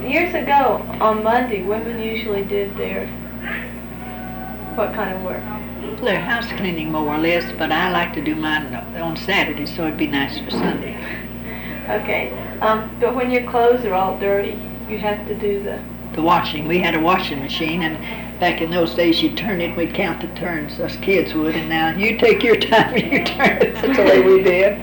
Years ago, on Monday, women usually did their, what kind of work? Their house cleaning more or less, but I like to do mine on Saturday, so it'd be nice for Sunday. Okay, but when your clothes are all dirty, you have to do the washing. We had a washing machine, and back in those days you'd turn it, we'd count the turns, us kids would, and now you take your time and you turn it. That's the way we did.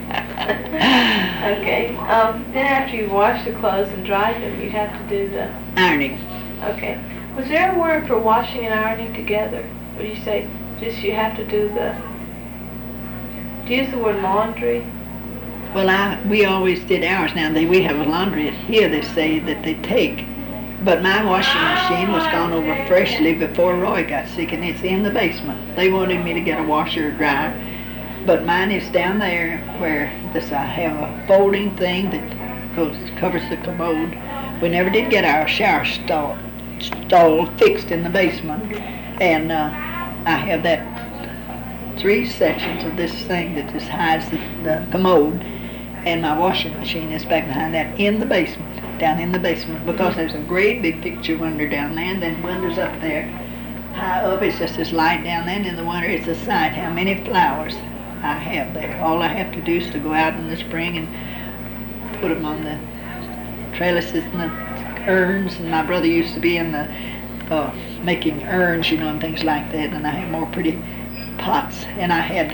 Okay, then after you wash the clothes and dry them, you have to do the ironing. Okay. Was there a word for washing and ironing together? Or do you say just you have to do you use the word laundry? Well, we always did ours. Now, we have a laundry here, they say, that they take. But my washing machine was gone over freshly before Roy got sick, and it's in the basement. They wanted me to get a washer or dryer, but mine is down there where I have a folding thing that covers the commode. We never did get our shower stall fixed in the basement, and I have that 3 sections of this thing that just hides the commode, and my washing machine is back behind that in the basement, down in the basement, because there's a great big picture window down there, and then windows up there. High up, it's just this light down there, and in the winter it's a sight how many flowers I have there. All I have to do is to go out in the spring and put them on the trellises and the urns, and my brother used to be in the making urns, and things like that, and I have more pretty pots, and I had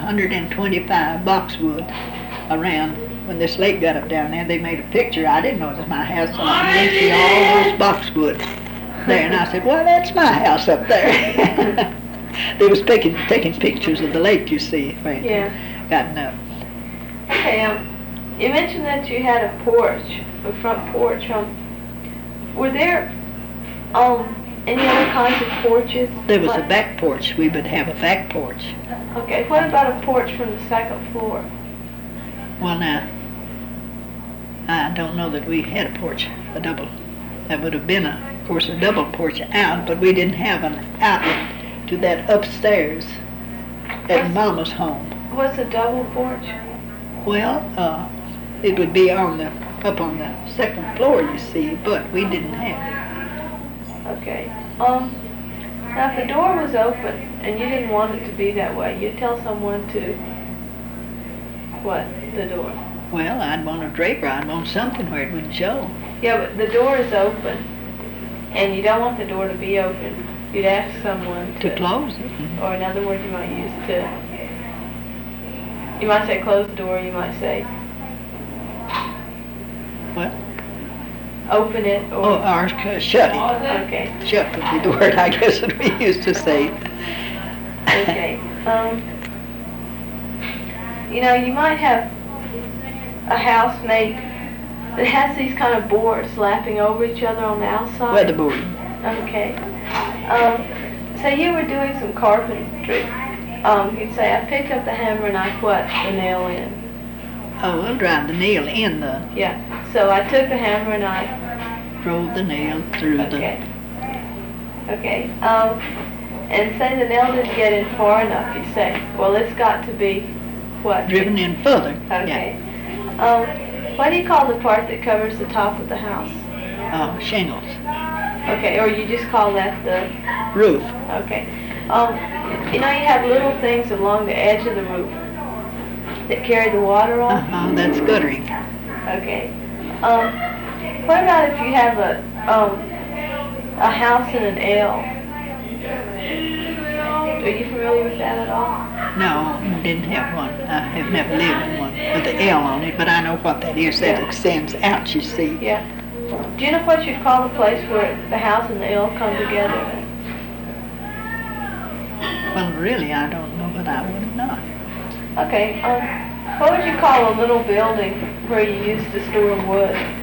125 boxwood around. When this lake got up down there, they made a picture. I didn't know it was my house, so I went to all those boxwood there, and I said, well, that's my house up there. They was taking pictures of the lake, you see, right? Yeah. Gotten up. Okay, you mentioned that you had a porch, a front porch. Were there any other kinds of porches? There was a back porch. We would have a back porch. Okay, what about a porch from the second floor? Well, now, I don't know that we had a porch, a double. That would have been, of course, a double porch out, but we didn't have an outlet to that upstairs at Mama's home. What's a double porch? Well, it would be up on the second floor, you see, but we didn't have it. Okay. Now, if the door was open and you didn't want it to be that way, you'd tell someone to what? The door? Well, I'd want a draper. I'd want something where it wouldn't show. Yeah, but the door is open, and you don't want the door to be open. You'd ask someone to close it. Or another word you might use you might say close the door, you might say what? Open it, or shut it. Okay. Shut would be the word, I guess, that we used to say. Okay. You might have a house made that has these kind of boards lapping over each other on the outside. Weatherboard. Okay. Say you were doing some carpentry. You'd say, I picked up the hammer and I put the nail in. Oh, we'll drive the nail in the... Yeah. So I took the hammer and I... drove the nail through Okay. And say the nail didn't get in far enough, you'd say, well, it's got to be what? Driven in further. Okay. Yeah. What do you call the part that covers the top of the house? Shingles. Okay, or you just call that the... roof. Okay. You have little things along the edge of the roof that carry the water on? That's guttering. Okay. What about if you have a house in an L? Are you familiar with that at all? No, I didn't have one. I have never lived in one with an L on it, but I know what that is. That extends out, you see. Yeah. Do you know what you'd call the place where the house and the L come together? Well, really, I don't know, but I would not. Okay. What would you call a little building where you used to store wood?